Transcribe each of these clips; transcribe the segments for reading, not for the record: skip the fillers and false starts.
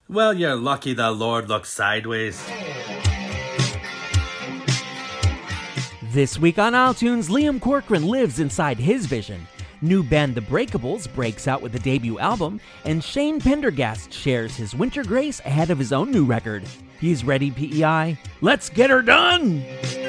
Well, you're lucky the Lord looks sideways. This week on iTunes, Liam Corcoran lives inside his vision. New band The Breakables breaks out with a debut album, and Shane Pendergast shares his winter grace ahead of his own new record. He's ready, PEI. Let's get her done!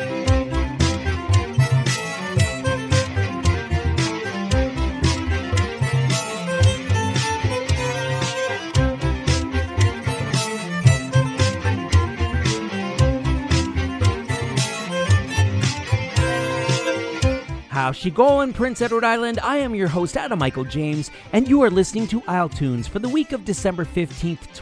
How's she going, Prince Edward Island? I am your host, Adam Michael James, and you are listening to iTunes for the week of December 15th,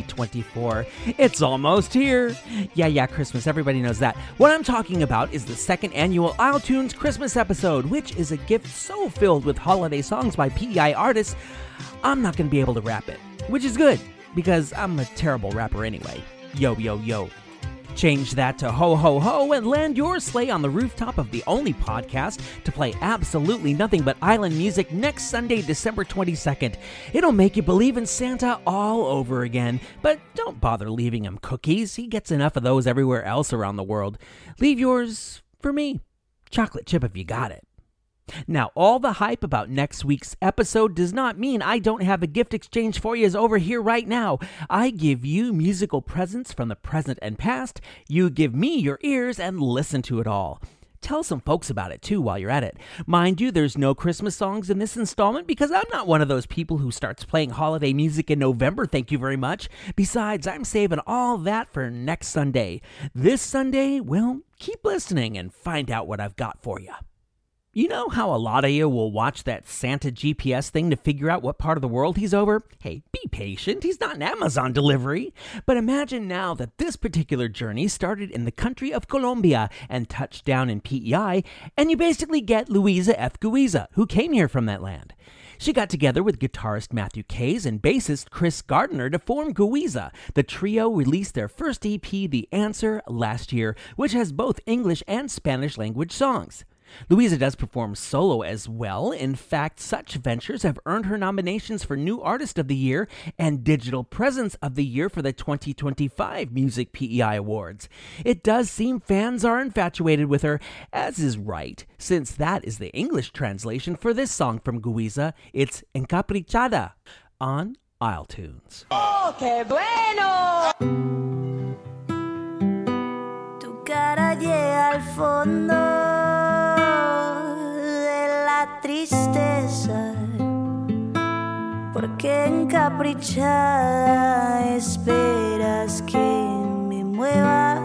2024. It's almost here. Yeah, Christmas, everybody knows that. What I'm talking about is the second annual iTunes Christmas episode, which is a gift so filled with holiday songs by PEI artists, I'm not going to be able to rap it, which is good, because I'm a terrible rapper anyway. Yo, yo, yo. Change that to ho ho ho and land your sleigh on the rooftop of the only podcast to play absolutely nothing but island music next Sunday, December 22nd. It'll make you believe in Santa all over again, but don't bother leaving him cookies. He gets enough of those everywhere else around the world. Leave yours for me. Chocolate chip if you got it. Now, all the hype about next week's episode does not mean I don't have a gift exchange for you over here right now. I give you musical presents from the present and past. You give me your ears and listen to it all. Tell some folks about it, too, while you're at it. Mind you, there's no Christmas songs in this installment because I'm not one of those people who starts playing holiday music in November, thank you very much. Besides, I'm saving all that for next Sunday. This Sunday, well, keep listening and find out what I've got for you. You know how a lot of you will watch that Santa GPS thing to figure out what part of the world he's over? Hey, be patient. He's not an Amazon delivery. But imagine now that this particular journey started in the country of Colombia and touched down in PEI, and you basically get Luisa F. Guiza, who came here from that land. She got together with guitarist Matthew Kays and bassist Chris Gardner to form Guiza. The trio released their first EP, The Answer, last year, which has both English and Spanish language songs. Luisa does perform solo as well. In fact, such ventures have earned her nominations for New Artist of the Year and Digital Presence of the Year for the 2025 Music PEI Awards. It does seem fans are infatuated with her, as is right, since that is the English translation for this song from Guiza. It's Encaprichada on iTunes. ¡Oh, qué bueno! Tu cara llega al fondo tristeza, porque encaprichada esperas que me mueva,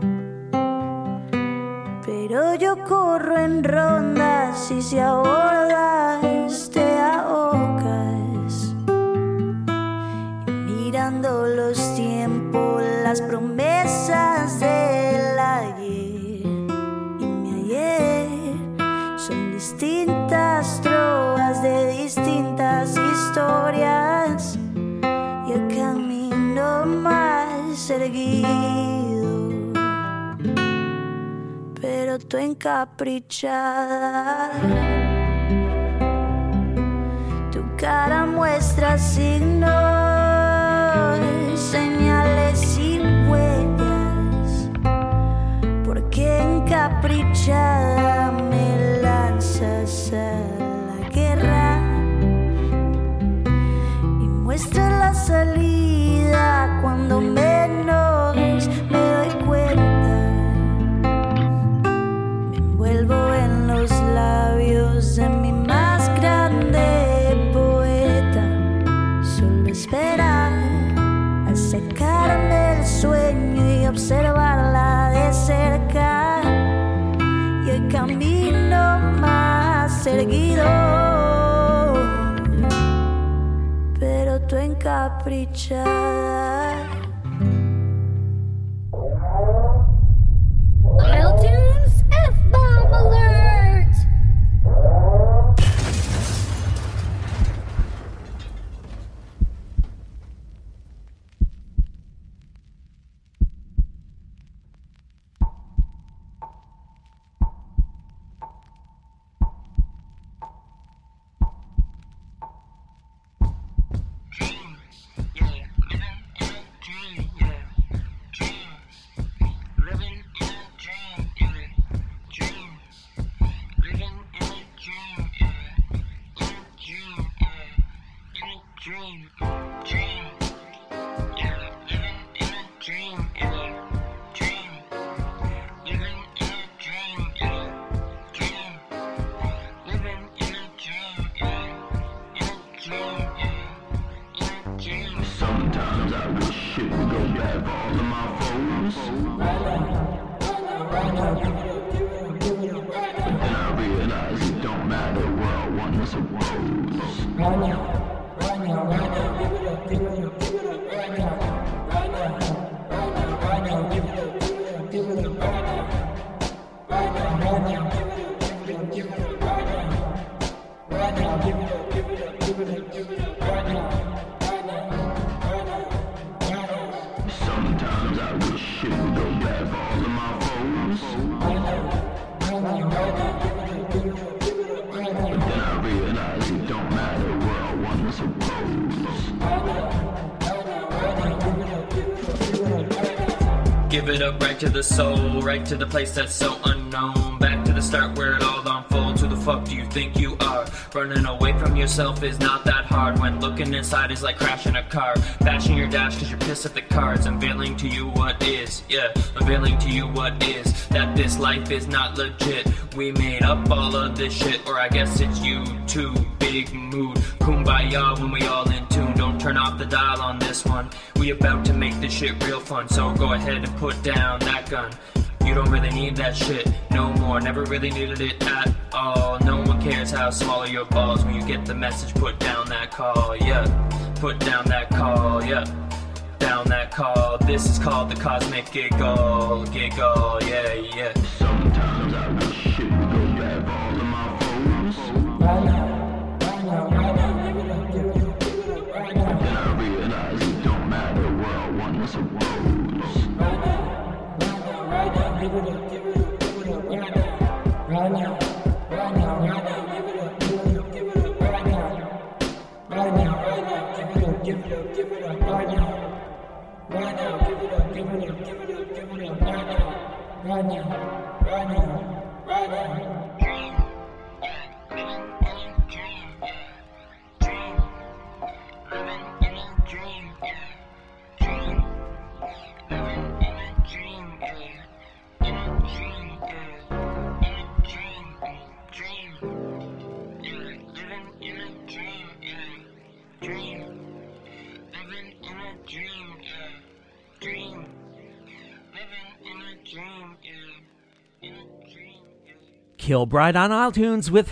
pero yo corro en rondas y si abordas te ahogas, y mirando los tiempos, las promesas del ayer y mi ayer son distintas trovas de distintas historias. Yo camino más erguido, pero tú encaprichada. Tu cara muestra signos, señales y huellas, porque encaprichada me lanzas a la guerra y muestras la salida cuando menos me doy cuenta. Me envuelvo en los labios de mi más grande poeta, solo esperar a sacarme del sueño y observarla de cerca. Y el camino más erguido, pero tú encaprichada. iTunes F-Bomb Alert! have all of my foes. And I realize it don't matter where I want to suppose. Right now, give it up, give it up, give it up, right now, give it up, give it up, right now, give it up, give it up, right now, give it up, give it up, give it up, give it up, right now, Sometimes I wish it would go have all of my foes. But then I realize it don't matter where I want to suppose. Give it up right to the soul, right to the place that's so unknown. Back to the start where it all unfolds. Who the fuck do you think you are? Running away from yourself is not that hard. When looking inside is like crashing a car. Bashing your dash cause you're pissed at the cards. Unveiling to you what is, yeah, unveiling to you what is. That this life is not legit. We made up all of this shit, or I guess it's you too. Big mood, kumbaya when we all in tune. Don't turn off the dial on this one. We about to make this shit real fun, so go ahead and put down that gun. You don't really need that shit no more. Never really needed it at all. No one cares how small are your balls. When you get the message, put down that call, yeah. Put down that call, yeah. Down that call. This is called the cosmic giggle. Giggle, yeah, yeah. Sometimes I wish it would go have all of my foes. And I realize it don't matter where I want to suppose. Give it up, give it up, give it up, right now, give it up, give it up, give it up, right now, give it up, give it up, give it up, right now, give it up, give it up, give it up, give it up, right now. Kilbride on iTunes with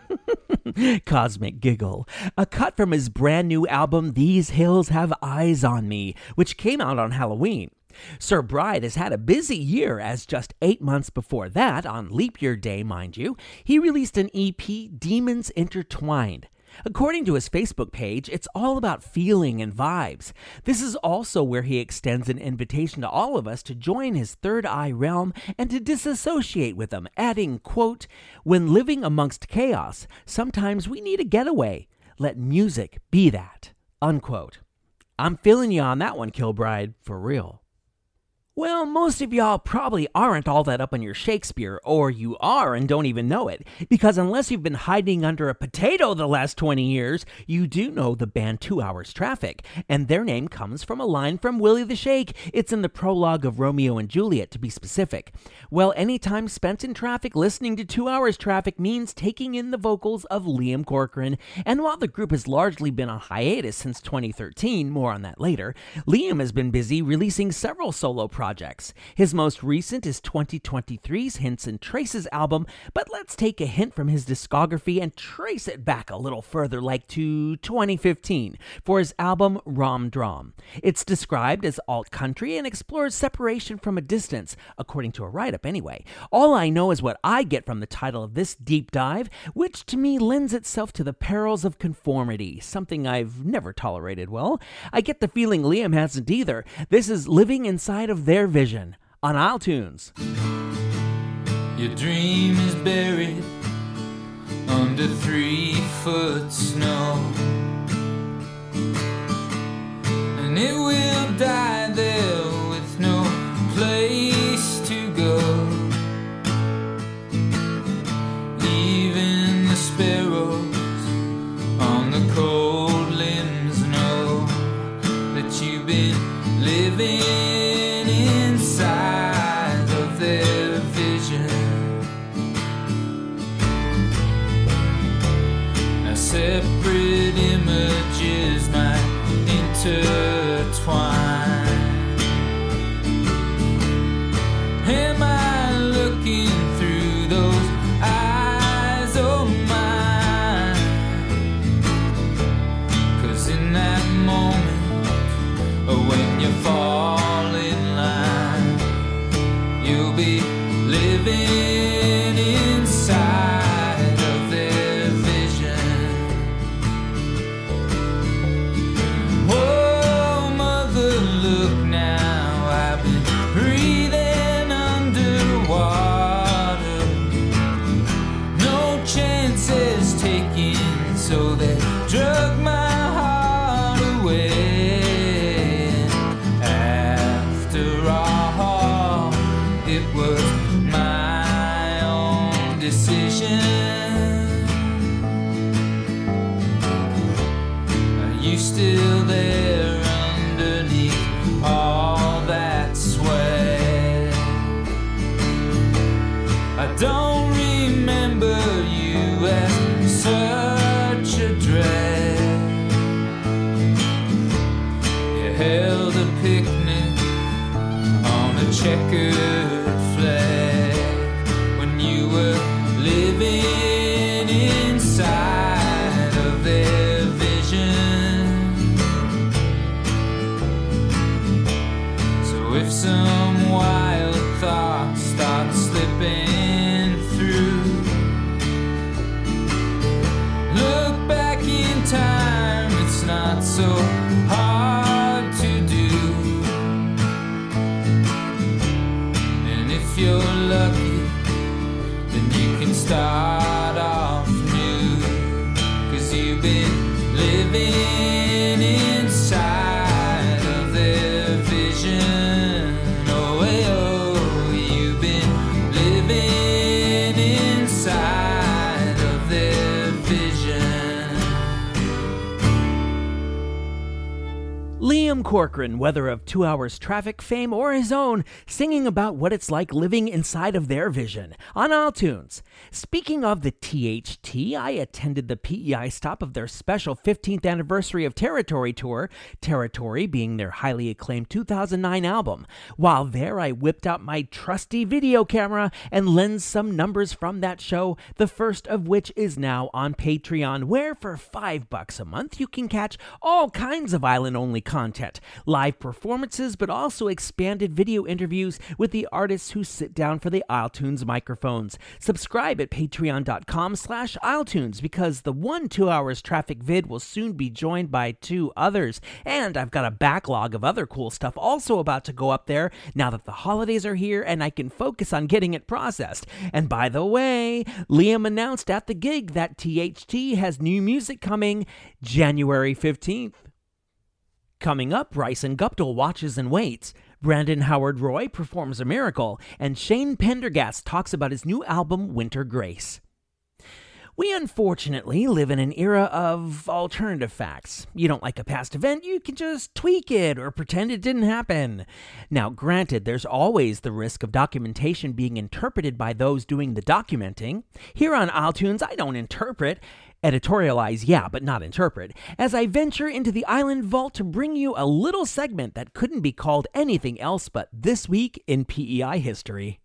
Cosmic Giggle, a cut from his brand new album These Hills Have Eyes on Me, which came out on Halloween. Sir Bride has had a busy year, as just 8 months before that, on Leap Year Day, mind you, he released an EP, Demons Intertwined. According to his Facebook page, it's all about feeling and vibes. This is also where he extends an invitation to all of us to join his third eye realm and to disassociate with them, adding, quote, "When living amongst chaos, sometimes we need a getaway. Let music be that," unquote. I'm feeling you on that one, Kilbride, for real. Well, most of y'all probably aren't all that up on your Shakespeare, or you are and don't even know it, because unless you've been hiding under a potato the last 20 years, you do know the band 2 Hours Traffic, and their name comes from a line from Willie the Shake. It's in the prologue of Romeo and Juliet, to be specific. Well, any time spent in traffic listening to 2 Hours Traffic means taking in the vocals of Liam Corcoran, and while the group has largely been on hiatus since 2013, more on that later, Liam has been busy releasing several solo projects. His most recent is 2023's Hints and Traces album, but let's take a hint from his discography and trace it back a little further, like to 2015, for his album Rom Drom. It's described as alt-country and explores separation from a distance, according to a write-up anyway. All I know is what I get from the title of this deep dive, which to me lends itself to the perils of conformity, something I've never tolerated well. I get the feeling Liam hasn't either. This is living inside of their vision on iTunes. Your dream is buried under 3-foot snow, and it will die there with no place to go. Even the sparrows on the cold limbs know that you've been living inside of their vision. Now separate images might intertwine, you fall in line, you'll be living inside of their vision. Oh, mother, look now, I've been breathing underwater. No chances taken, so they drug my heart away. After all, it was my own decision. Are you still there underneath all that sweat? I don't remember you as such a dread. You held a picnic on a checkered flag when you were living inside of their vision. So if some wild thoughts start slipping through, look back in time, it's not so hard to do. And if you're lucky, then you can start off new, 'cause you've been living inside of their vision. Oh, you've been living inside of their vision. Liam Corcoran, whether of 2 Hours Traffic fame or his own, singing about what it's like living inside of their vision on iTunes. Speaking of the THT, I attended the PEI stop of their special 15th anniversary of Territory tour, Territory being their highly acclaimed 2009 album. While there, I whipped out my trusty video camera and lensed some numbers from that show, the first of which is now on Patreon, where for $5 a month you can catch all kinds of island-only content, live performances, but also expanded video interviews with the artists who sit down for the iTunes microphones. Subscribe at patreon.com/iTunes because the one 2 Hours Traffic vid will soon be joined by 2 others, and I've got a backlog of other cool stuff also about to go up there now that the holidays are here and I can focus on getting it processed. And by the way, Liam announced at the gig that THT has new music coming January 15th. Coming up, Bryson Guptill watches and waits. Brandon Howard Roy performs a miracle, and Shane Pendergast talks about his new album, Winter Grace. We unfortunately live in an era of alternative facts. You don't like a past event, you can just tweak it or pretend it didn't happen. Now, granted, there's always the risk of documentation being interpreted by those doing the documenting. Here on iTunes, I don't interpret. Editorialize, yeah, but not interpret, as I venture into the Island Vault to bring you a little segment that couldn't be called anything else but This Week in PEI History.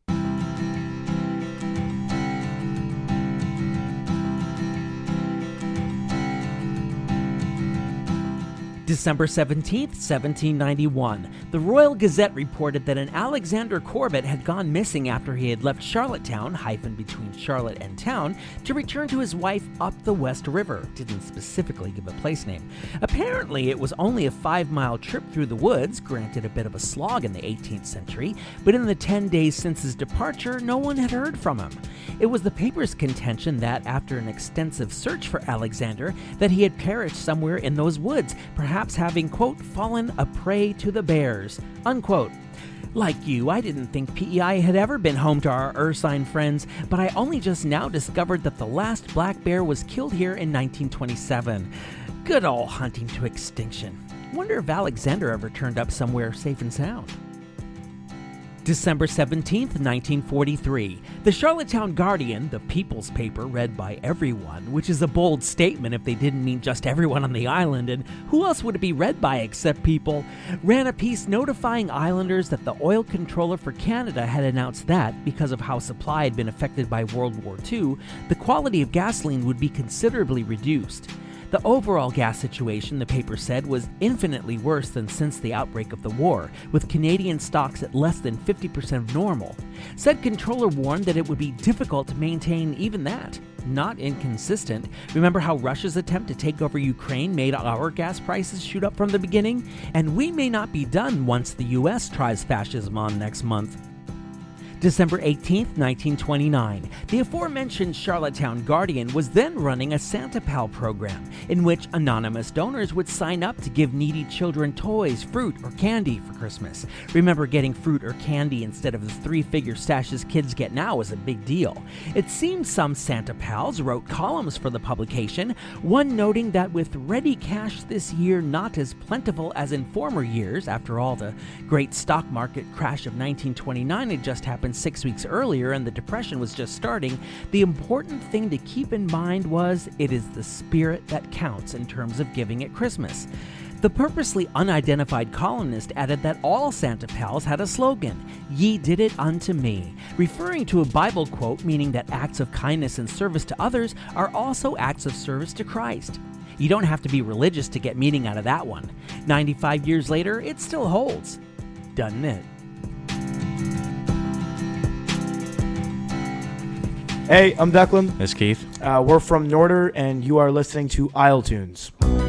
December 17th, 1791, the Royal Gazette reported that an Alexander Corbett had gone missing after he had left Charlottetown, between Charlotte and town, to return to his wife up the West River. Didn't specifically give a place name. Apparently, it was only a 5-mile trip through the woods, granted a bit of a slog in the 18th century, but in the 10 days since his departure, no one had heard from him. It was the paper's contention that, after an extensive search for Alexander, that he had perished somewhere in those woods, perhaps having, quote, fallen a prey to the bears, unquote. Like you, I didn't think PEI had ever been home to our Ursine friends, but I only just now discovered that the last black bear was killed here in 1927. Good old hunting to extinction. Wonder if Alexander ever turned up somewhere safe and sound. December 17th, 1943. The Charlottetown Guardian, the people's paper read by everyone, which is a bold statement if they didn't mean just everyone on the island, and who else would it be read by except people, ran a piece notifying islanders that the oil controller for Canada had announced that, because of how supply had been affected by World War II, the quality of gasoline would be considerably reduced. The overall gas situation, the paper said, was infinitely worse than since the outbreak of the war, with Canadian stocks at less than 50% of normal. Said controller warned that it would be difficult to maintain even that. Not inconsistent. Remember how Russia's attempt to take over Ukraine made our gas prices shoot up from the beginning? And we may not be done once the US tries fascism on next month. December 18, 1929, the aforementioned Charlottetown Guardian was then running a Santa Pal program in which anonymous donors would sign up to give needy children toys, fruit, or candy for Christmas. Remember, getting fruit or candy instead of the three-figure stashes kids get now is a big deal. It seems some Santa Pals wrote columns for the publication, one noting that with ready cash this year not as plentiful as in former years, after all, the great stock market crash of 1929 had just happened 6 weeks earlier and the Depression was just starting, the important thing to keep in mind was it is the spirit that counts in terms of giving at Christmas. The purposely unidentified columnist added that all Santa Pals had a slogan, "Ye did it unto me," referring to a Bible quote meaning that acts of kindness and service to others are also acts of service to Christ. You don't have to be religious to get meaning out of that one. 95 years later, it still holds. Doesn't it? Hey, I'm Declan. It's Keith. We're from Norder, and you are listening to Isle Tunes.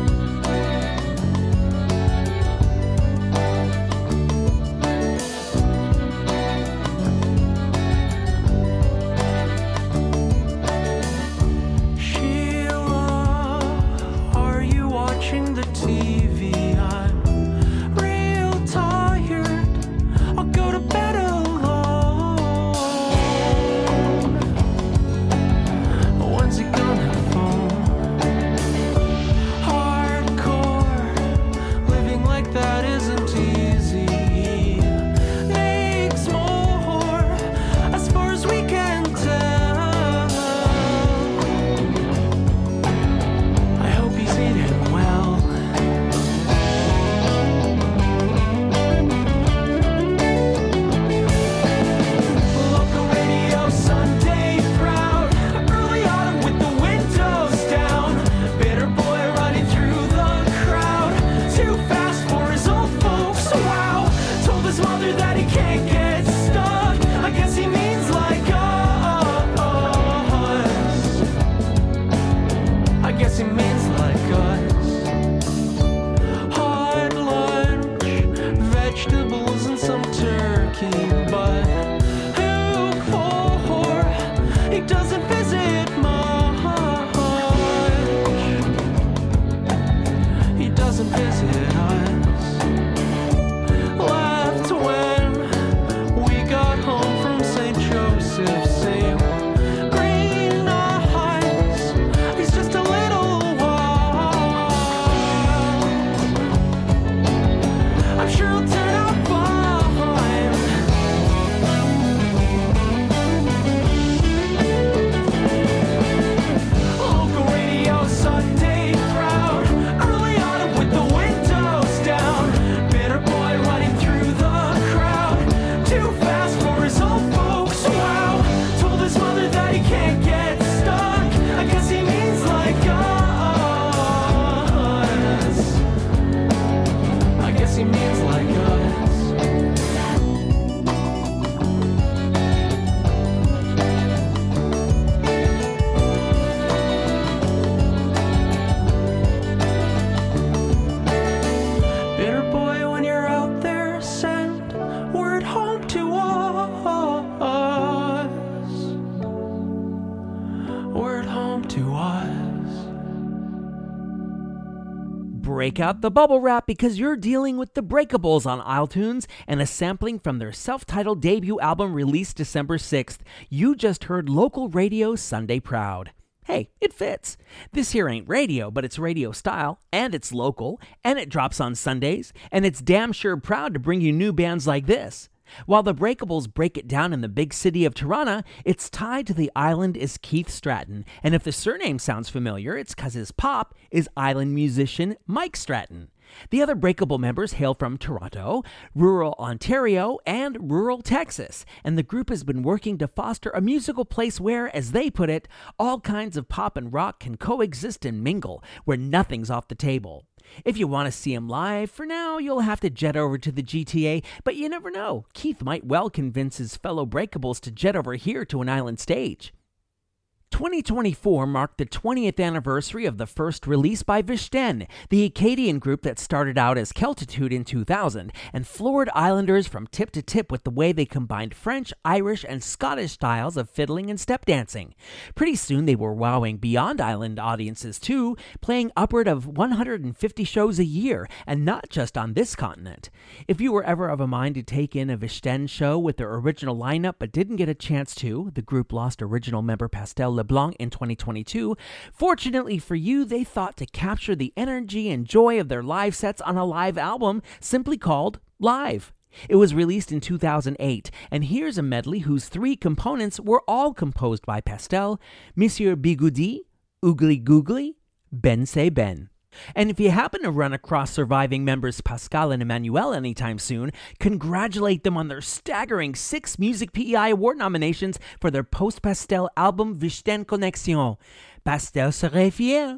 Break out the bubble wrap because you're dealing with the Breakables on Isle Tunes and a sampling from their self-titled debut album released December 6th. You just heard local radio Sunday Proud. Hey, it fits. This here ain't radio, but it's radio style, and it's local, and it drops on Sundays, and it's damn sure proud to bring you new bands like this. While the Breakables break it down in the big city of Toronto, its tie to the island is Keith Stratton, and if the surname sounds familiar, it's because his pop is island musician Mike Stratton. The other Breakable members hail from Toronto, rural Ontario, and rural Texas, and the group has been working to foster a musical place where, as they put it, all kinds of pop and rock can coexist and mingle, where nothing's off the table. If you want to see him live, for now you'll have to jet over to the GTA, but you never know. Keith might well convince his fellow Breakables to jet over here to an island stage. 2024 marked the 20th anniversary of the first release by Vishten, the Acadian group that started out as Keltitude in 2000 and floored Islanders from tip to tip with the way they combined French, Irish, and Scottish styles of fiddling and step dancing. Pretty soon they were wowing beyond island audiences too, playing upward of 150 shows a year, and not just on this continent. If you were ever of a mind to take in a Vishten show with their original lineup but didn't get a chance to, the group lost original member Pastel LeBlanc in 2022. Fortunately for you, they thought to capture the energy and joy of their live sets on a live album simply called Live. It was released in 2008, and here's a medley whose three components were all composed by Pastel, Monsieur Bigoudi, Oogly Googly, Ben Say Ben. And if you happen to run across surviving members Pascal and Emmanuel anytime soon, congratulate them on their staggering 6 Music PEI Award nominations for their post-Pastel album Vishten Connexion. Pastel serait fier.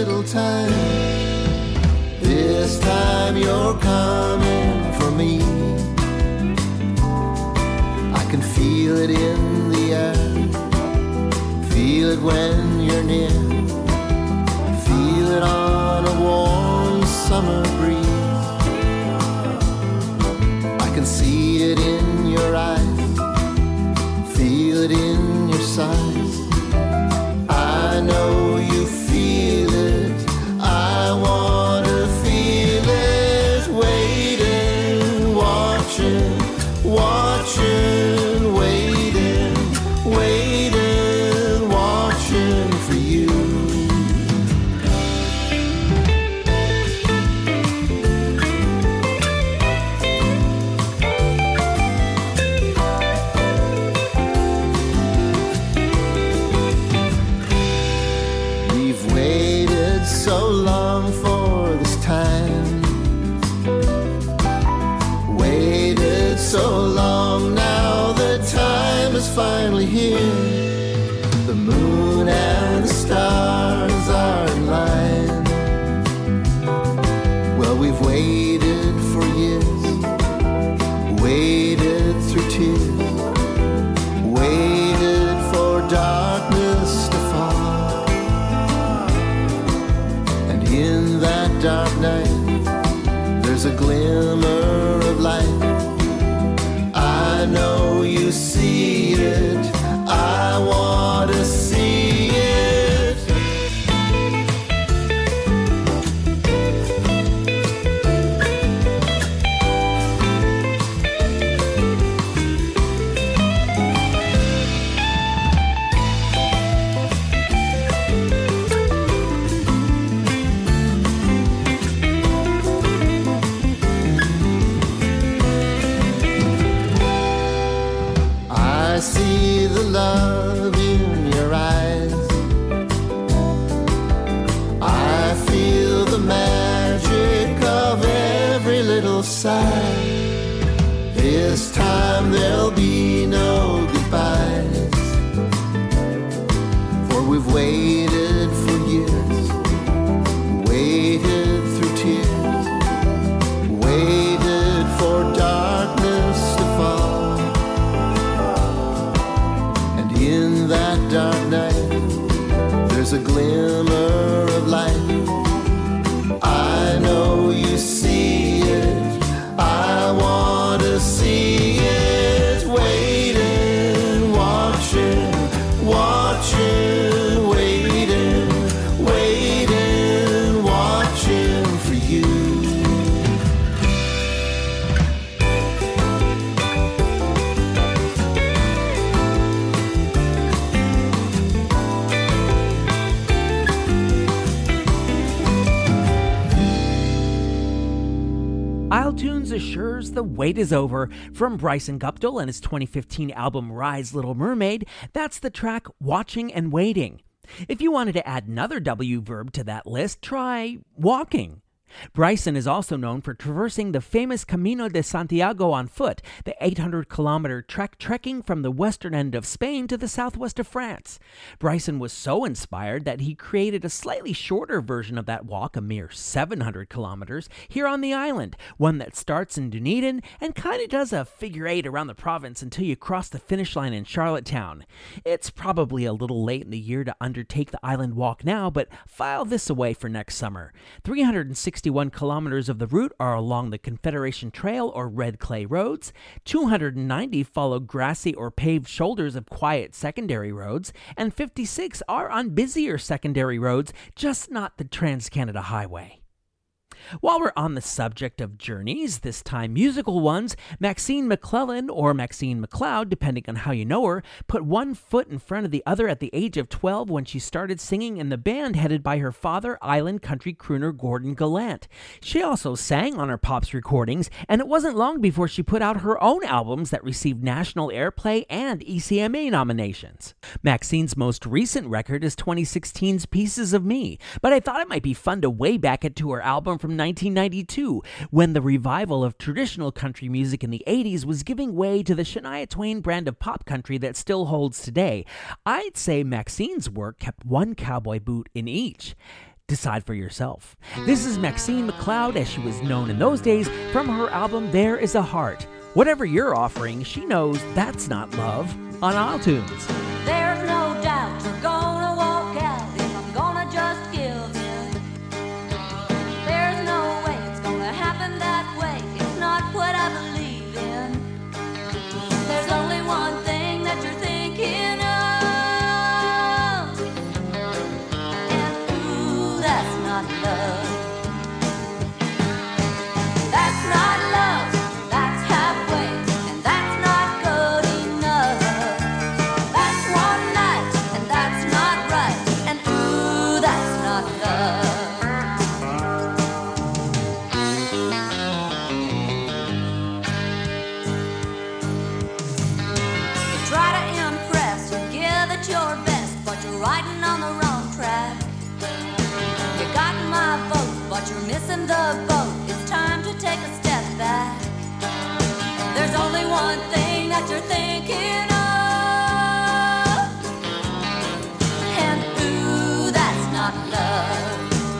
little time. This time you're coming for me. I can feel it in the air. Feel it when you're near. Feel it on a warm summer breeze. I can see it in your eyes. Feel it in your sighs. I know you feel it. I want to feel it. Waiting, watching, watching, waiting, waiting, watching for you. We've waited so long for this time. Waited so long, now the time is finally here. The moon and the stars are in line. Well, we've waited for years. Waited through tears. Waited for darkness to fall. And in that dark night, there's a glimmer of light. I know you see it. I want to see it. I see the love in your eyes. I feel the magic of every little sigh. This time there'll be no goodbyes. For we've waited for years. Waited through tears. Waited for darkness to fall. In that dark night, there's a glimmer of light. I know you see it. I want to see it. Waiting, watching, watching, waiting, waiting, watching for you. Isle Tunes assures the wait is over. From Bryson Guptill and his 2015 album Rise Little Mermaid, that's the track Watching and Waiting. If you wanted to add another W verb to that list, try walking. Bryson is also known for traversing the famous Camino de Santiago on foot, the 800-kilometer trek trekking from the western end of Spain to the southwest of France. Bryson was so inspired that he created a slightly shorter version of that walk, a mere 700 kilometers, here on the island, one that starts in Dunedin and kind of does a figure eight around the province until you cross the finish line in Charlottetown. It's probably a little late in the year to undertake the island walk now, but file this away for next summer. 361 kilometers of the route are along the Confederation Trail or red clay roads. 290 follow grassy or paved shoulders of quiet secondary roads, and 56 are on busier secondary roads, just not the Trans-Canada Highway. While we're on the subject of journeys, this time musical ones, Maxine McClellan, or Maxine McLeod, depending on how you know her, put one foot in front of the other at the age of 12 when she started singing in the band headed by her father, island country crooner Gordon Gallant. She also sang on her Pops recordings, and it wasn't long before she put out her own albums that received national airplay and ECMA nominations. Maxine's most recent record is 2016's Pieces of Me, but I thought it might be fun to way back it to her album from 1992, when the revival of traditional country music in the 80s was giving way to the Shania Twain brand of pop country that still holds today. I'd say Maxine's work kept one cowboy boot in each. Decide for yourself. This is Maxine McLeod, as she was known in those days, from her album There Is a Heart. Whatever you're offering, she knows that's not love on iTunes. There's no doubt you're gonna walk out if I'm gonna just give in. There's no way it's gonna happen that way. It's not what I believe in. There's only one thing that you're thinking of, and ooh, that's not love. That's not love. That's halfway, and that's not good enough. That's one night, and that's not right, and ooh, that's not love. You try to impress, you give it your best, but you're riding on the wrong track. You got my vote, but you're missing the boat. It's time to take a step back. There's only one thing that you're thinking of, and ooh, that's not love.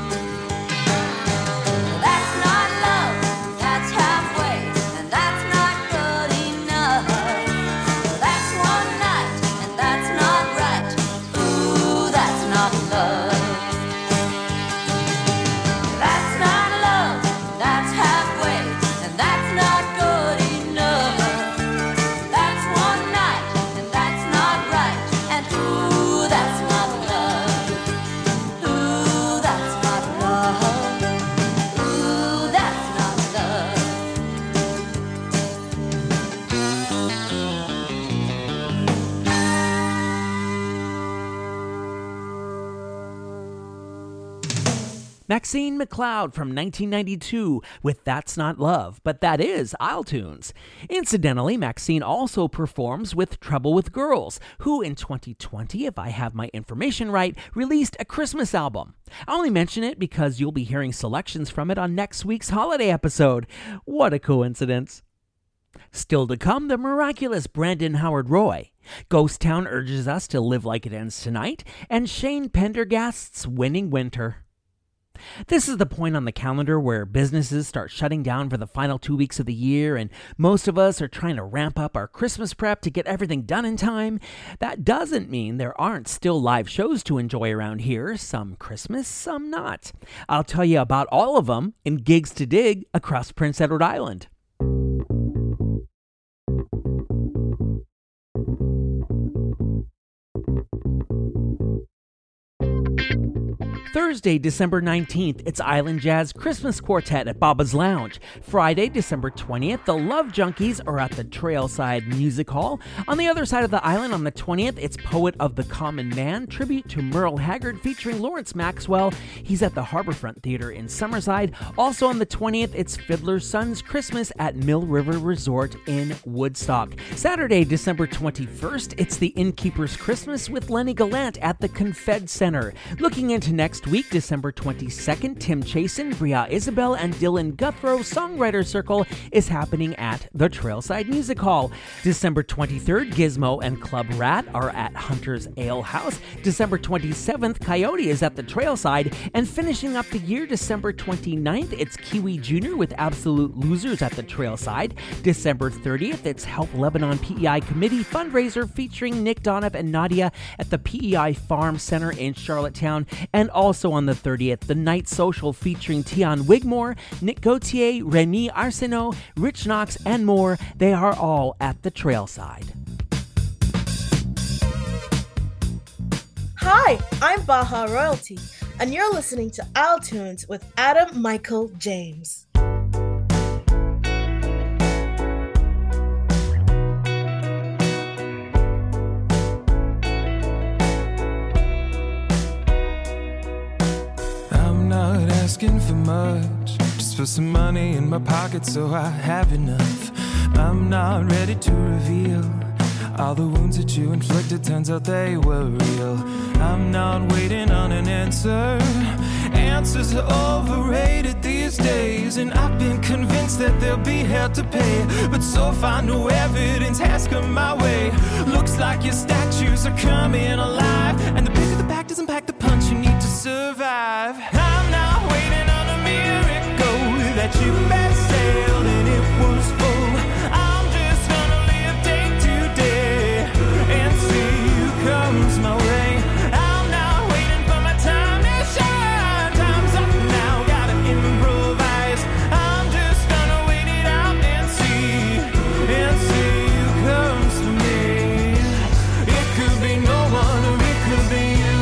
That's not love, that's halfway, and that's not good enough. That's one night, and that's not right. Ooh, that's not love. That's not love, that's halfway, and that's not good enough. That's one night, and that's not right, and ooh, that's not love. Ooh, that's not love. Ooh, that's not love. Maxine McLeod from 1992 with That's Not Love, but that is iTunes. Incidentally, Maxine also performs with Trouble with Girls, who in 2020, if I have my information right, released a Christmas album. I only mention it because you'll be hearing selections from it on next week's holiday episode. What a coincidence. Still to come, the miraculous Brandon Howard Roy. Ghost Town urges us to live like it ends tonight, and Shane Pendergast's Winning Winter. This is the point on the calendar where businesses start shutting down for the final 2 weeks of the year, and most of us are trying to ramp up our Christmas prep to get everything done in time. That doesn't mean there aren't still live shows to enjoy around here, some Christmas, some not. I'll tell you about all of them in Gigs to Dig across Prince Edward Island. Thursday, December 19th, it's Island Jazz Christmas Quartet at Baba's Lounge. Friday, December 20th, the Love Junkies are at the Trailside Music Hall. On the other side of the island, on the 20th, it's Poet of the Common Man, tribute to Merle Haggard featuring Lawrence Maxwell. He's at the Harborfront Theater in Summerside. Also on the 20th, it's Fiddler's Son's Christmas at Mill River Resort in Woodstock. Saturday, December 21st, it's the Innkeeper's Christmas with Lenny Gallant at the Confed Center. Looking into next week, December 22nd, Tim Chasen, Bria Isabel, and Dylan Guthrow Songwriter Circle is happening at the Trailside Music Hall. December 23rd, Gizmo and Club Rat are at Hunter's Ale House. December 27th, Coyote is at the Trailside. And finishing up the year, December 29th, it's Kiwi Jr. with Absolute Losers at the Trailside. December 30th, it's Help Lebanon PEI Committee fundraiser featuring Nick Donoff and Nadia at the PEI Farm Center in Charlottetown. And also on the 30th, the Night Social featuring Tion Wigmore, Nick Gauthier, Remy Arsenault, Rich Knox, and more. They are all at the Trailside. Hi, I'm Baja Royalty, and you're listening to iTunes with Adam Michael James. Not asking for much, just for some money in my pocket so I have enough. I'm not ready to reveal all the wounds that you inflicted, turns out they were real. I'm not waiting on an answer. Answers are overrated these days, and I've been convinced that there'll be hell to pay. But so far no evidence has come my way. Looks like your statues are coming alive, and the bigger the pack doesn't pack the punch you need to survive. that ship had sailed and it was full. I'm just gonna live day to day and see who comes my way. I'm not waiting for my time to shine. Time's up now, gotta improvise. I'm just gonna wait it out and see who comes for me. It could be no one or it could be you.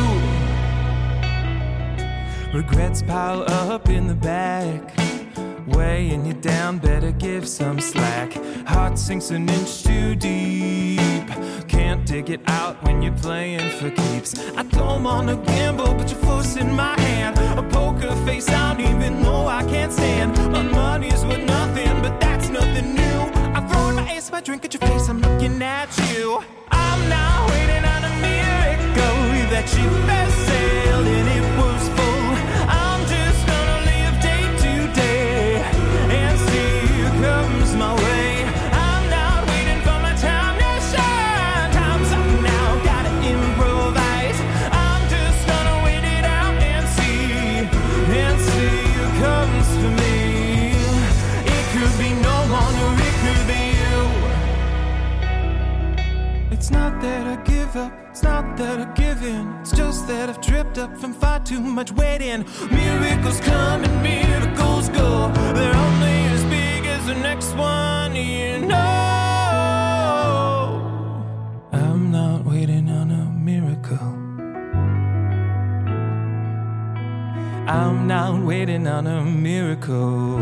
Regrets pile up in the back, weighing you down, better give some slack. Heart sinks an inch too deep, can't dig it out when you're playing for keeps. I don't wanna gamble, but you're forcing my hand. A poker face I don't even know I can't stand. My money's worth nothing, but that's nothing new. I'm throwing my ace, my drink at your face, I'm looking at you. I'm not waiting on a miracle. That ship has sailed and it was full. I'm just gonna live day to day and see who comes my way. I'm not waiting for my time to shine. Time's up now, gotta improvise. I'm just gonna wait it out and see who comes for me. It could be no one or it could be you. It's not that I give up, it's not that I give in. It's just that I've tripped up from far too much waiting. Miracles come and miracles go. They're only as big as the next one, you know. I'm not waiting on a miracle. I'm not waiting on a miracle.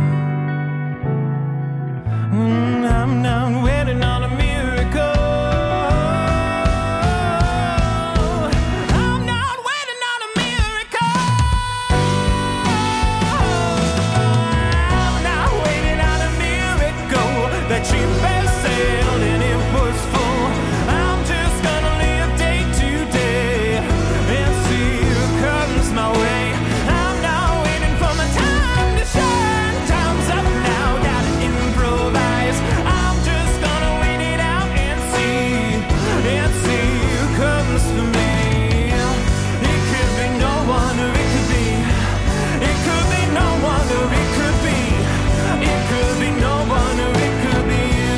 I'm not waiting on a miracle. That ship has sailed and it was full. I'm just gonna live day to day and see who comes my way. I'm not waiting for my time to shine. Time's up now, gotta improvise. I'm just gonna wait it out and see who comes for me. It could be no one or it could be. It could be no one or it could be. It could be no one or it could be you.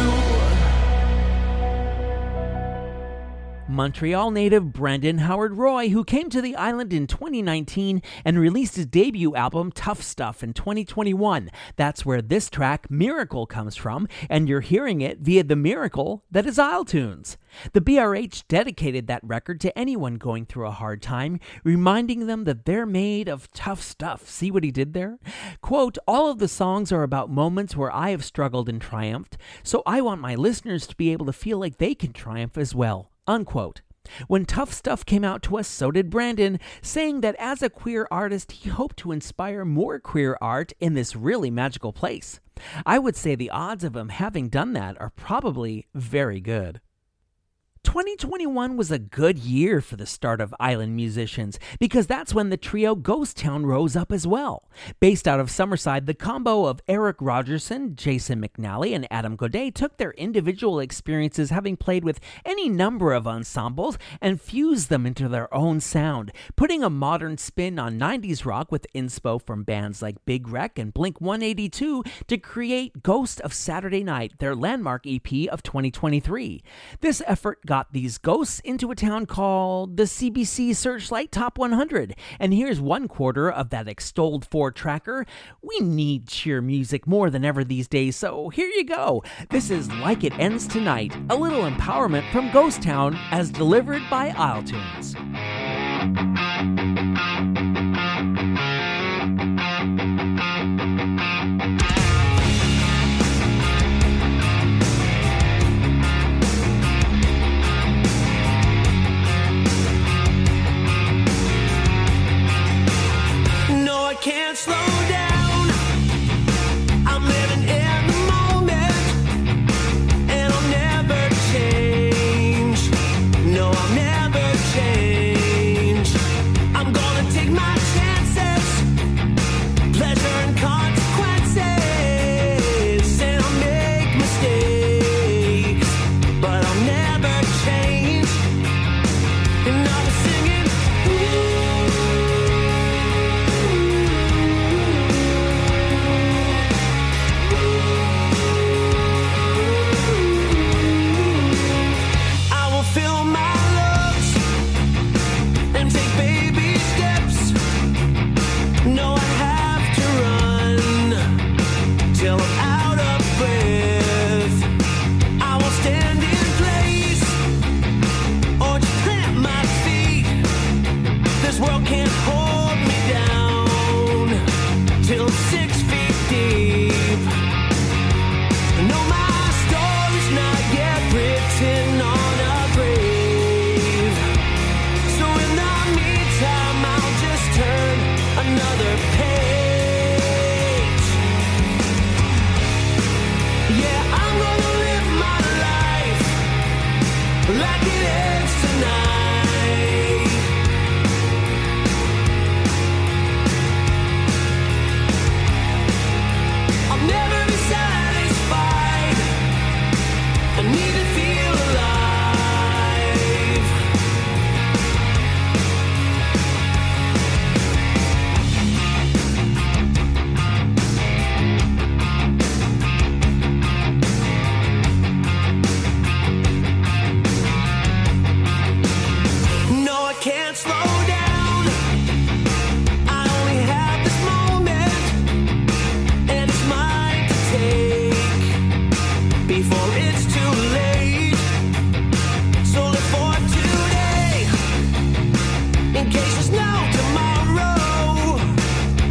Montreal native Brendan Howard Roy, who came to the island in 2019 and released his debut album Tough Stuff in 2021. That's where this track, Miracle, comes from, and you're hearing it via the miracle that is Isle Tunes. The BRH dedicated that record to anyone going through a hard time, reminding them that they're made of tough stuff. See what he did there? Quote, all of the songs are about moments where I have struggled and triumphed, so I want my listeners to be able to feel like they can triumph as well. Unquote. When Tough Stuff came out to us, so did Brandon, saying that as a queer artist, he hoped to inspire more queer art in this really magical place. I would say the odds of him having done that are probably very good. 2021 was a good year for the start of island musicians because that's when the trio Ghost Town rose up as well. Based out of Summerside, the combo of Eric Rogerson, Jason McNally, and Adam Godet took their individual experiences having played with any number of ensembles and fused them into their own sound, putting a modern spin on 90s rock with inspo from bands like Big Wreck and Blink-182 to create Ghost of Saturday Night, their landmark EP of 2023. This effort got these ghosts into a town called the CBC Searchlight Top 100. And here's one quarter of that extolled 4-tracker. We need cheer music more than ever these days, so here you go. This is Like It Ends Tonight, a little empowerment from Ghost Town as delivered by Isle Tunes. Can't slow down. I'm living in the moment, and I'll never change. No, I'll never change. I'm gonna take my chances, pleasure and consequences.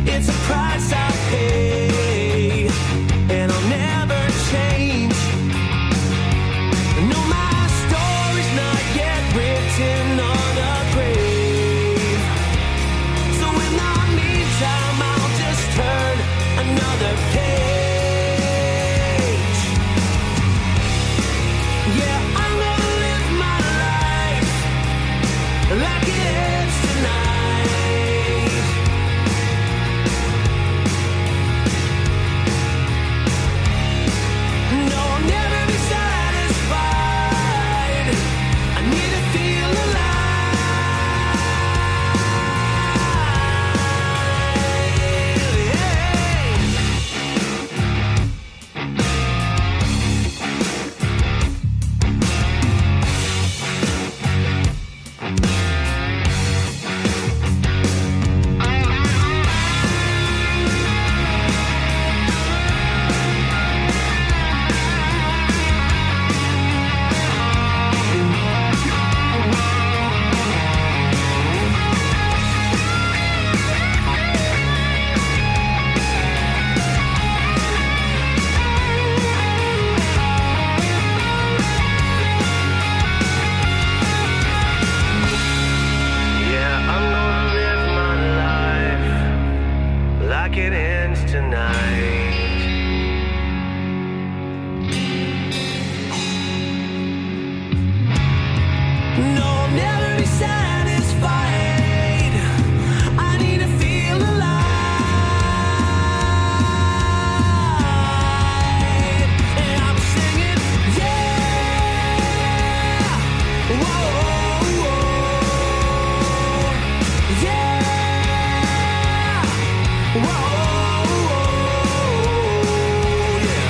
It's a price I pay, and I'll never change. No, my story's not yet written on a grave. So in the meantime, I'll just turn another page. Yeah, I'm gonna live my life like it ends tonight. No, I'll never be satisfied. I need to feel yeah, I'm gonna live my life like it ends tonight. No, I'll never be satisfied. I need to feel alive. And I'm singing, yeah. Whoa, yeah. Whoa, yeah.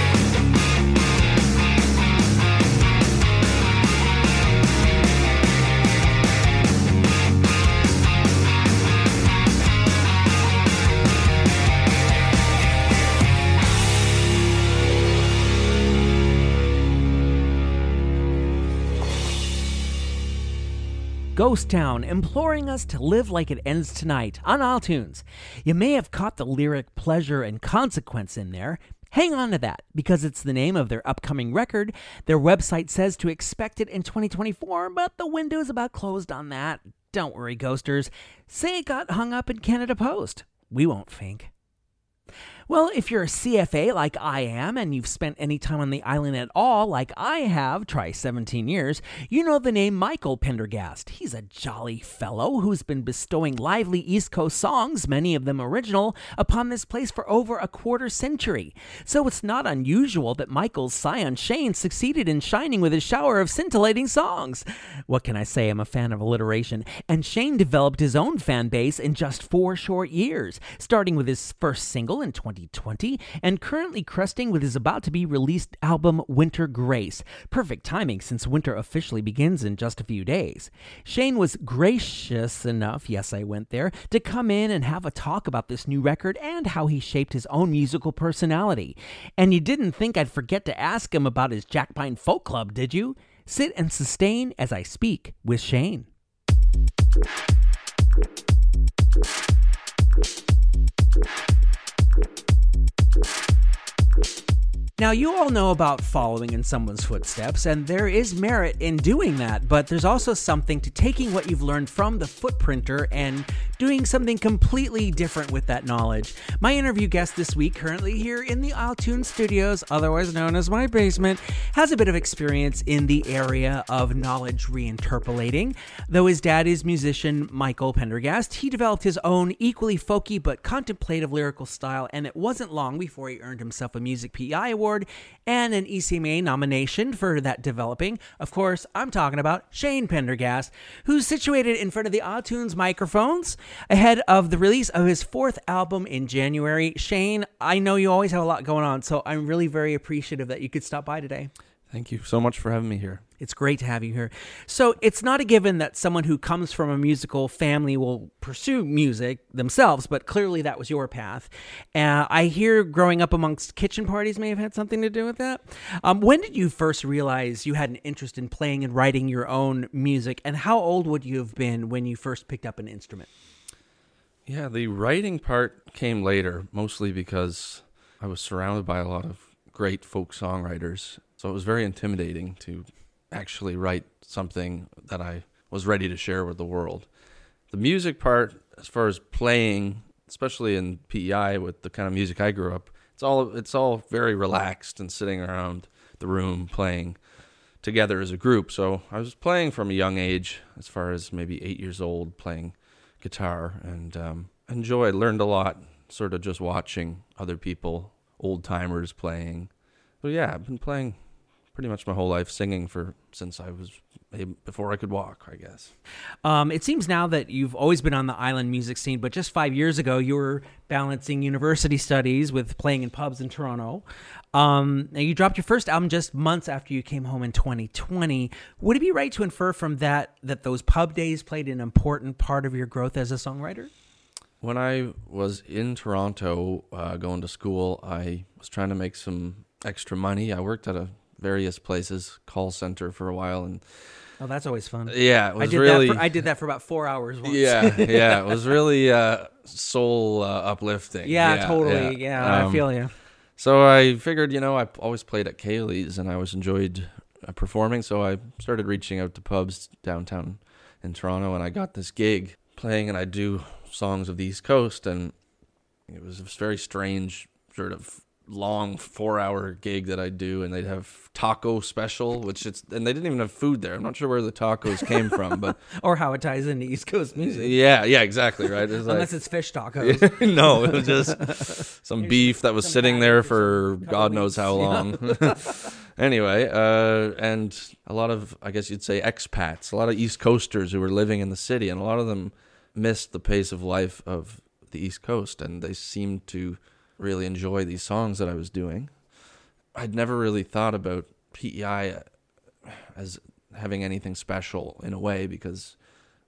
Ghost Town, imploring us to live like it ends tonight on iTunes. You may have caught the lyric pleasure and consequence in there. Hang on to that, because it's the name of their upcoming record. Their website says to expect it in 2024, but the window's about closed on that. Don't worry, Ghosters. Say it got hung up in Canada Post. We won't think. Well, if you're a CFA like I am, and you've spent any time on the island at all like I have, try 17 years, you know the name Michael Pendergast. He's a jolly fellow who's been bestowing lively East Coast songs, many of them original, upon this place for over a quarter century. So it's not unusual that Michael's scion Shane succeeded in shining with his shower of scintillating songs. What can I say? I'm a fan of alliteration. And Shane developed his own fan base in just 4 short years, starting with his first single in 2020 and currently cresting with his about-to-be released album Winter Grace. Perfect timing since winter officially begins in just a few days. Shane was gracious enough, yes, I went there, to come in and have a talk about this new record and how he shaped his own musical personality. And you didn't think I'd forget to ask him about his Jack Pine Folk Club, did you? Sit and sustain as I speak with Shane. Now, you all know about following in someone's footsteps, and there is merit in doing that, but there's also something to taking what you've learned from the footprinter and doing something completely different with that knowledge. My interview guest this week, currently here in the iTunes studios, otherwise known as my basement, has a bit of experience in the area of knowledge reinterpolating. Though his dad is musician Michael Pendergast, he developed his own equally folky but contemplative lyrical style, and it wasn't long before he earned himself a Music PI Award and an ECMA nomination for that developing. Of course, I'm talking about Shane Pendergast, who's situated in front of the iTunes microphones ahead of the release of his 4th album in January. Shane, I know you always have a lot going on, so I'm really very appreciative that you could stop by today. Thank you so much for having me here. It's great to have you here. So it's not a given that someone who comes from a musical family will pursue music themselves, but clearly that was your path. I hear growing up amongst kitchen parties may have had something to do with that. When did you first realize you had an interest in playing and writing your own music, and how old would you have been when you first picked up an instrument? Yeah, the writing part came later, mostly because I was surrounded by a lot of great folk songwriters. So it was very intimidating to actually write something that I was ready to share with the world. The music part, as far as playing, especially in PEI with the kind of music I grew up, it's all very relaxed and sitting around the room playing together as a group. So I was playing from a young age, as far as maybe 8 years old, playing guitar, and learned a lot, sort of just watching other people, old timers playing. So yeah, I've been playing pretty much my whole life, singing since I was before I could walk, I guess. It seems now that you've always been on the island music scene, but just 5 years ago, you were balancing university studies with playing in pubs in Toronto. Now you dropped your first album just months after you came home in 2020. Would it be right to infer from that those pub days played an important part of your growth as a songwriter? When I was in Toronto going to school, I was trying to make some extra money. I worked at various places, call center for a while, and oh, that's always fun. Yeah, it was I did that for about 4 hours once. Yeah, it was really soul uplifting. Yeah, totally. Yeah, I feel you. So I figured, I always played at Kaylee's, and I always enjoyed performing. So I started reaching out to pubs downtown in Toronto, and I got this gig playing, and I do songs of the East Coast, and it was this very strange sort of long 4-hour gig that I'd do, and they'd have taco special, and they didn't even have food there. I'm not sure where the tacos came from, but or how it ties into East Coast music. Yeah, exactly, right. Unless it's fish tacos. No, it was just some beef that was sitting there for God knows how long. Anyway, and a lot of, I guess you'd say, expats, a lot of East Coasters who were living in the city, and a lot of them missed the pace of life of the East Coast, and they seemed to really enjoy these songs that I was doing. I'd never really thought about PEI as having anything special in a way, because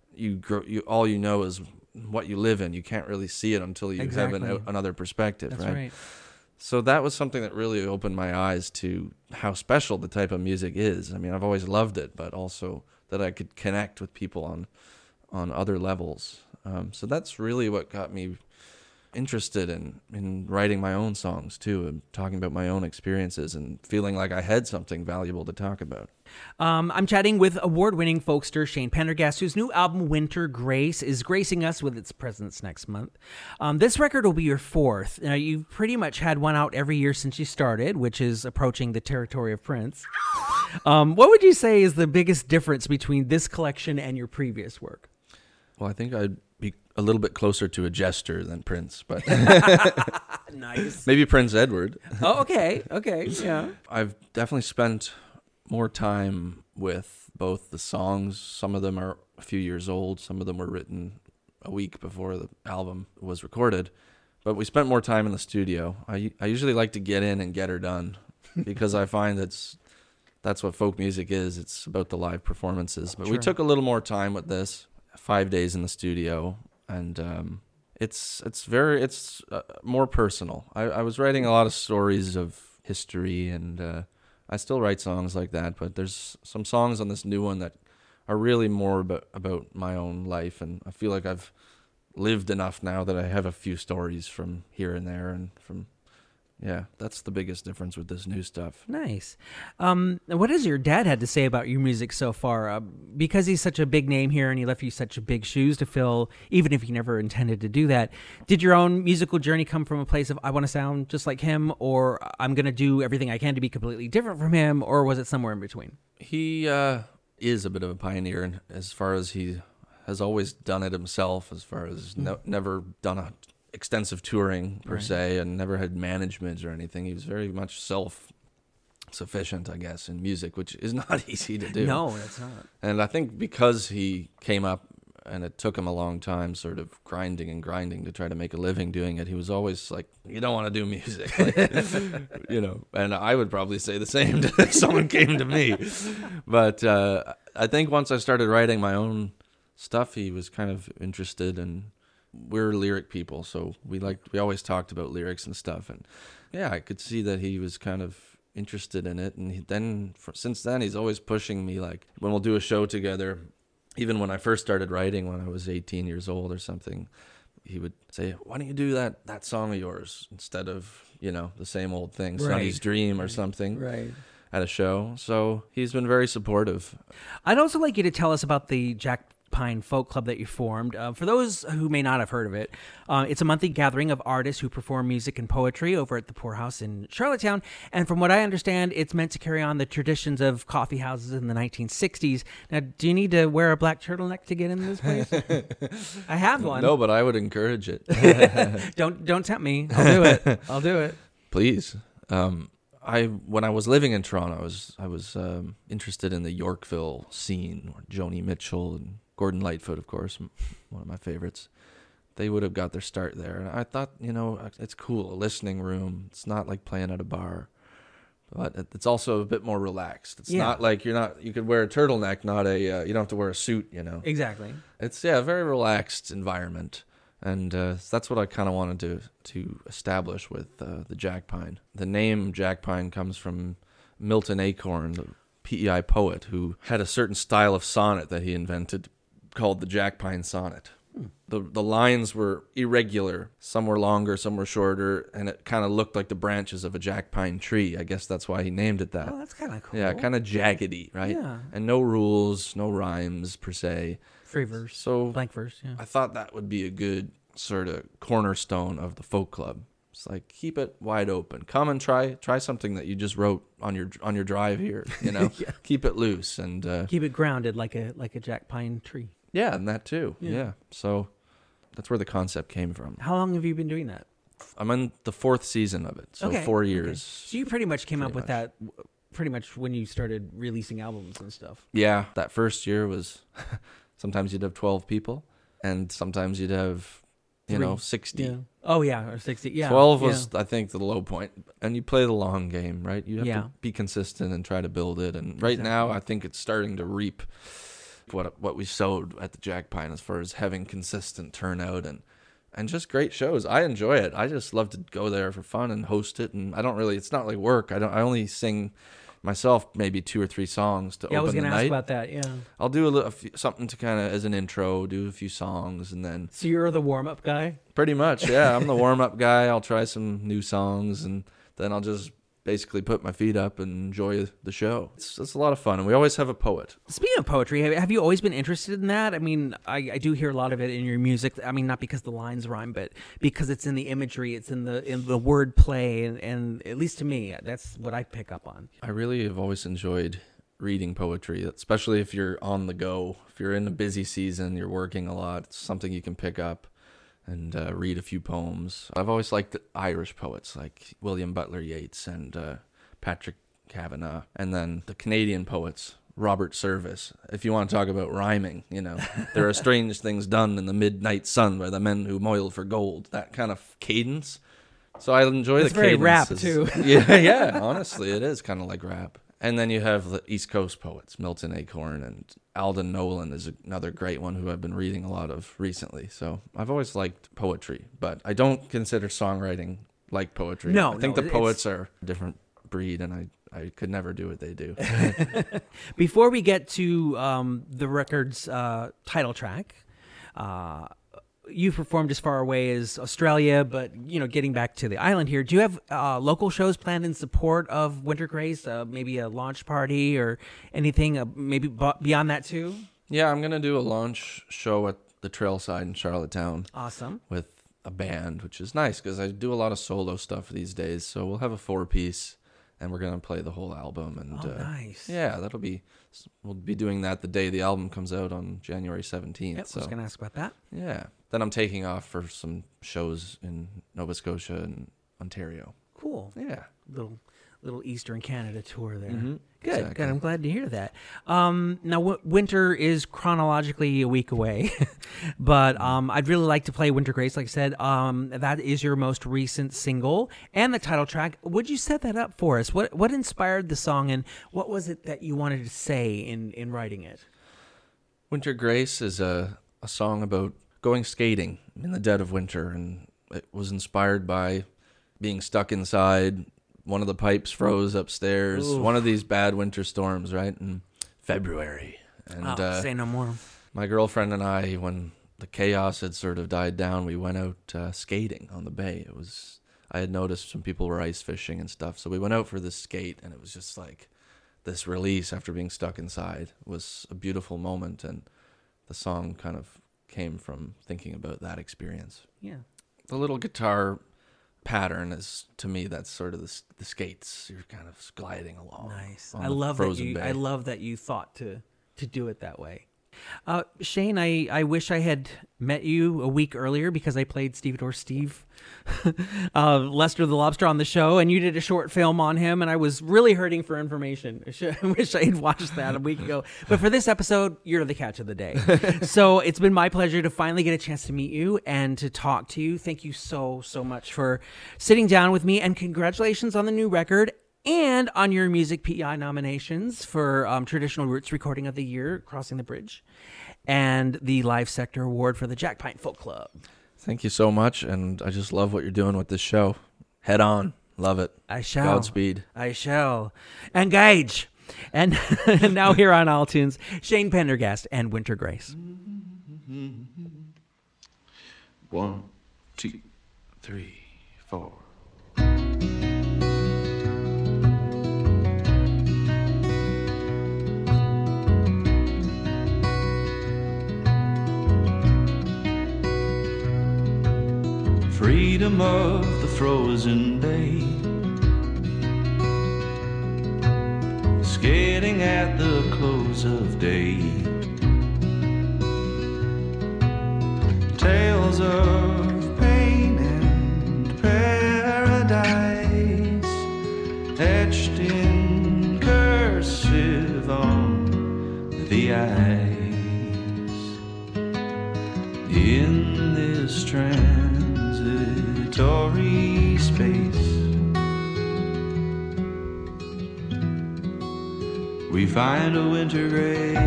all you know is what you live in. You can't really see it until you have another perspective. That's right? So that was something that really opened my eyes to how special the type of music is. I mean, I've always loved it, but also that I could connect with people on other levels. So that's really what got me interested in writing my own songs too, and talking about my own experiences and feeling like I had something valuable to talk about. I'm chatting with award-winning folkster Shane Pendergast, whose new album Winter Grace is gracing us with its presence next month. This record will be your fourth. Now, you've pretty much had one out every year since you started, which is approaching the territory of Prince. What would you say is the biggest difference between this collection and your previous work? Well, I think I'd be a little bit closer to a jester than Prince, but nice. Maybe Prince Edward. Oh, okay, yeah. I've definitely spent more time with both the songs. Some of them are a few years old. Some of them were written a week before the album was recorded. But we spent more time in the studio. I usually like to get in and get her done, because I find that's what folk music is. It's about the live performances. But we took a little more time with this. 5 days in the studio, and it's more personal. I was writing a lot of stories of history, and I still write songs like that, but there's some songs on this new one that are really more about my own life, and I feel like I've lived enough now that I have a few stories from here and there, and that's the biggest difference with this new stuff. Nice. What has your dad had to say about your music so far? Because he's such a big name here and he left you such big shoes to fill, even if you never intended to do that, did your own musical journey come from a place of, I want to sound just like him, or I'm going to do everything I can to be completely different from him, or was it somewhere in between? He is a bit of a pioneer, and as far as he has always done it himself, as far as never done a extensive touring per se, and never had management or anything. He was very much self-sufficient, I guess, in music, which is not easy to do. No, it's not. And I think because he came up and it took him a long time sort of grinding to try to make a living doing it, he was always like, you don't want to do music. Like, and I would probably say the same if someone came to me. But I think once I started writing my own stuff, he was kind of interested, and we're lyric people, so we always talked about lyrics and stuff, and I could see that he was kind of interested in it, and since then he's always pushing me, like when we'll do a show together, even when I first started writing when I was 18 years old or something, he would say, why don't you do that song of yours instead of, the same old thing, Right. Sonny's Dream or something. Right. At a show. So he's been very supportive. I'd also like you to tell us about the Jack Pine Folk Club that you formed. For those who may not have heard of it, it's a monthly gathering of artists who perform music and poetry over at the Poorhouse in Charlottetown. And from what I understand, it's meant to carry on the traditions of coffee houses in the 1960s. Now, do you need to wear a black turtleneck to get into this place? I have one. No, but I would encourage it. Don't tempt me. I'll do it. Please. When I was living in Toronto, I was interested in the Yorkville scene, or Joni Mitchell and Gordon Lightfoot, of course, one of my favorites. They would have got their start there, and I thought, it's cool, a listening room. It's not like playing at a bar, but it's also a bit more relaxed. It's not like you could wear a turtleneck, not a you don't have to wear a suit. Exactly. It's a very relaxed environment. And that's what I kind of wanted to establish with the Jack Pine. The name Jack Pine comes from Milton Acorn, the PEI poet, who had a certain style of sonnet that he invented called the Jack Pine sonnet. The lines were irregular. Some were longer, some were shorter, and it kind of looked like the branches of a jack pine tree. I guess that's why he named it that. Oh, that's kind of cool. Yeah, kind of jaggedy, right? Yeah. And no rules, no rhymes per se. Free verse. So blank verse, yeah. I thought that would be a good sort of cornerstone of the folk club. It's like, keep it wide open. Come and try something that you just wrote on your drive here. Yeah. Keep it loose and keep it grounded like a jack pine tree. Yeah, and that too. Yeah. So that's where the concept came from. How long have you been doing that? I'm in the 4th season of it, so 4 years. Okay. So you pretty much came up with that pretty much when you started releasing albums and stuff. Yeah, that first year was sometimes you'd have 12 people, and sometimes you'd have 60. Yeah. Oh yeah, or 60. Yeah. 12 was I think the low point, and you play the long game, right? You have to be consistent and try to build it. And right now, I think it's starting to reap what we sowed at the Jack Pine as far as having consistent turnout and just great shows. I enjoy it. I just love to go there for fun and host it. And it's not like work. I only sing myself maybe 2 or 3 songs to open the night. I was going to ask about that. Yeah. I'll do something to kind of as an intro, do a few songs, and then. So you're the warm up guy? Pretty much. Yeah. I'm the warm up guy. I'll try some new songs, and then I'll just basically put my feet up and enjoy the show. It's a lot of fun, and we always have a poet. Speaking of poetry, have you always been interested in that? I mean, I do hear a lot of it in your music. I mean, not because the lines rhyme, but because it's in the imagery, it's in the word play, and at least to me, that's what I pick up on. I really have always enjoyed reading poetry, especially if you're on the go. If you're in a busy season, you're working a lot, it's something you can pick up and read a few poems. I've always liked the Irish poets like William Butler Yeats and Patrick Kavanagh, and then the Canadian poets, Robert Service. If you want to talk about rhyming, there are strange things done in the midnight sun by the men who moil for gold. That kind of cadence. So I enjoy the cadence. It's very rap too. Yeah, honestly, it is kind of like rap. And then you have the East Coast poets, Milton Acorn, and Alden Nolan is another great one who I've been reading a lot of recently. So I've always liked poetry, but I don't consider songwriting like poetry. No, I think the poets are a different breed, and I could never do what they do. Before we get to the record's title track, you've performed as far away as Australia, but getting back to the island here, do you have local shows planned in support of Winter Grace? Maybe a launch party or anything? Maybe beyond that too? Yeah, I'm gonna do a launch show at the Trailside in Charlottetown. Awesome. With a band, which is nice because I do a lot of solo stuff these days. So we'll have a 4-piece, and we're gonna play the whole album. And nice. Yeah, we'll be doing that the day the album comes out on January 17th. Yep, so I was gonna ask about that. Yeah. Then I'm taking off for some shows in Nova Scotia and Ontario. Cool. Yeah. Little Eastern Canada tour there. Mm-hmm. Good. Exactly. Good. I'm glad to hear that. Now, winter is chronologically a week away, but I'd really like to play Winter Grace. Like I said, that is your most recent single and the title track. Would you set that up for us? What inspired the song, and what was it that you wanted to say in writing it? Winter Grace is a song about going skating in the dead of winter, and it was inspired by being stuck inside. One of the pipes froze upstairs. Oof. One of these bad winter storms, right, in February. And say no more. My girlfriend and I, when the chaos had sort of died down, we went out skating on the bay. I had noticed some people were ice fishing and stuff, so we went out for this skate, and it was just like this release after being stuck inside. It was a beautiful moment, and the song kind of came from thinking about that experience. Yeah. The little guitar pattern is, to me, that's sort of the skates. You're kind of gliding along. Nice. On I the love frozen that bay. I love that you thought to do it that way. Shane, I wish I had met you a week earlier because I played Stevedore Steve, Lester the Lobster on the show, and you did a short film on him, and I was really hurting for information. I wish I had watched that a week ago. But for this episode, you're the catch of the day. So it's been my pleasure to finally get a chance to meet you and to talk to you. Thank you so much for sitting down with me, and congratulations on the new record and on your Music PEI nominations for Traditional Roots Recording of the Year, Crossing the Bridge, and the Live Sector Award for the Jack Pine Folk Club. Thank you so much, and I just love what you're doing with this show. Head on. Love it. I shall. Godspeed. I shall. Engage. And now here on All Tunes, Shane Pendergast and Winter Grace. 1, 2, 3, 4. Freedom of the frozen bay, skating at the close of day, tales of pain and paradise, etched in cursive on the ice. In this transitory space, we find a winter grace.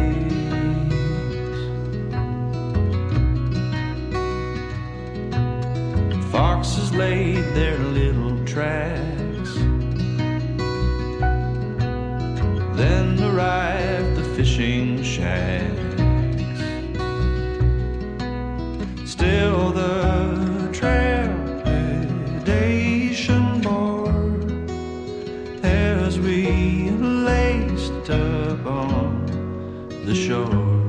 Foxes laid their little tracks, then arrived the fishing shacks. Still the trepidation bore as we laced up on the shore.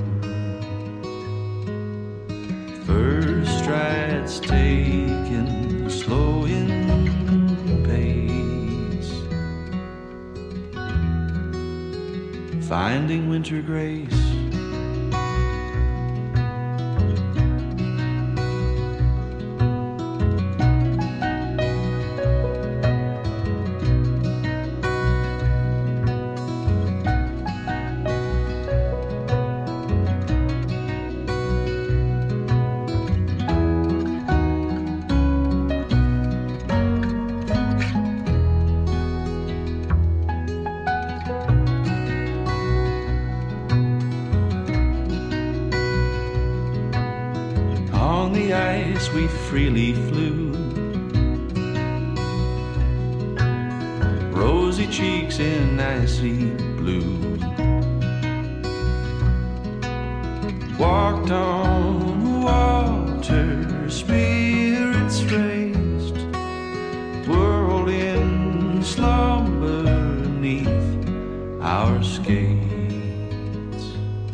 First strides taken slow in pace, finding winter grace. On the ice we freely flew, rosy cheeks in icy blue. Walked on water, spirits raised, whirled in slumber beneath our skates.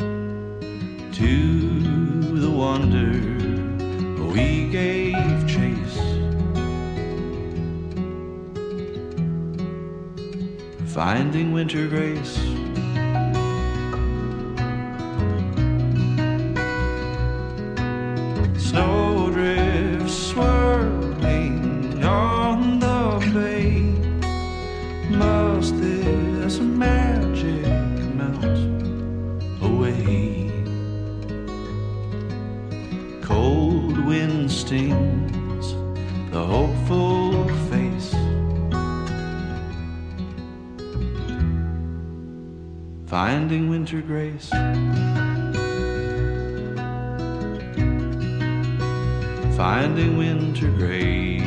To the wonder we gave chase, finding winter grace. Snowdrifts swirling on the bay, must this magic melt away? Cold wind stings the hopeful face, finding winter grace. Finding winter grace.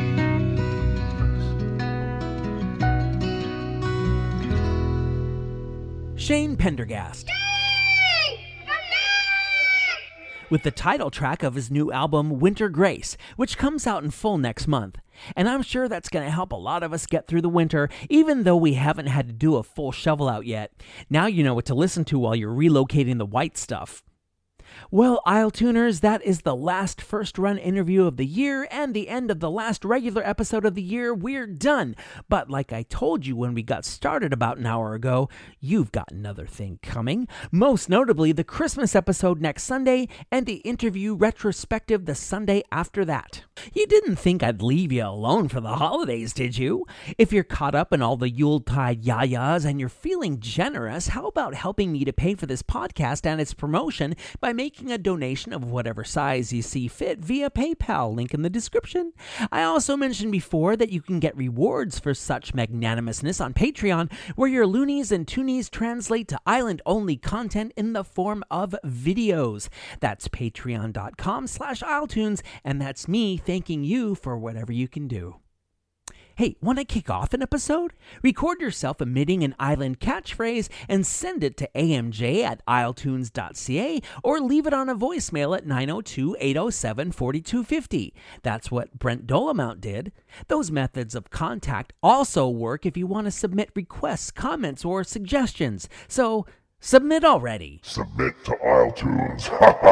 Shane Pendergast. with the title track of his new album, Winter Grace, which comes out in full next month. And I'm sure that's going to help a lot of us get through the winter, even though we haven't had to do a full shovel out yet. Now you know what to listen to while you're relocating the white stuff. Well, Isle Tuners, that is the last first run interview of the year and the end of the last regular episode of the year. We're done. But like I told you when we got started about an hour ago, you've got another thing coming. Most notably, the Christmas episode next Sunday and the interview retrospective the Sunday after that. You didn't think I'd leave you alone for the holidays, did you? If you're caught up in all the Yuletide yayas and you're feeling generous, how about helping me to pay for this podcast and its promotion by making a donation of whatever size you see fit via PayPal, link in the description. I also mentioned before that you can get rewards for such magnanimousness on Patreon, where your loonies and toonies translate to island-only content in the form of videos. That's patreon.com/IsleTunes, and that's me thanking you for whatever you can do. Hey, want to kick off an episode? Record yourself emitting an island catchphrase and send it to amj@isletunes.ca or leave it on a voicemail at 902-807-4250. That's what Brent Dolomount did. Those methods of contact also work if you want to submit requests, comments, or suggestions. So, submit already. Submit to IsleTunes.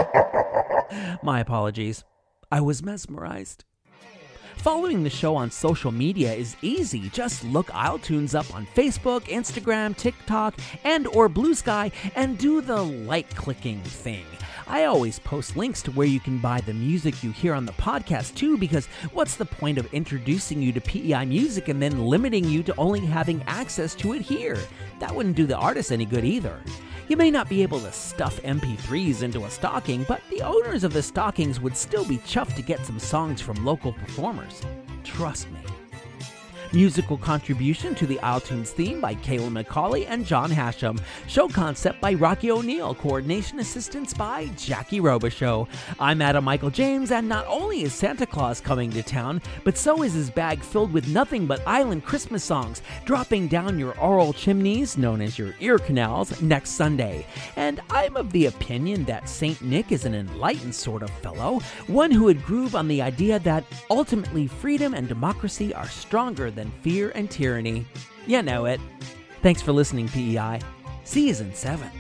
My apologies. I was mesmerized. Following the show on social media is easy. Just look IsleTunes up on Facebook, Instagram, TikTok, and or Blue Sky and do the like-clicking thing. I always post links to where you can buy the music you hear on the podcast too, because what's the point of introducing you to PEI music and then limiting you to only having access to it here? That wouldn't do the artist any good either. You may not be able to stuff MP3s into a stocking, but the owners of the stockings would still be chuffed to get some songs from local performers. Trust me. Musical contribution to the IsleTunes theme by Kayla McCauley and John Hashem. Show concept by Rocky O'Neill. Coordination assistance by Jackie Robichaux. I'm Adam Michael James, and not only is Santa Claus coming to town, but so is his bag filled with nothing but island Christmas songs, dropping down your oral chimneys, known as your ear canals, next Sunday. And I'm of the opinion that Saint Nick is an enlightened sort of fellow, one who would groove on the idea that ultimately freedom and democracy are stronger than fear and tyranny. You know it. Thanks for listening, PEI. Season 7.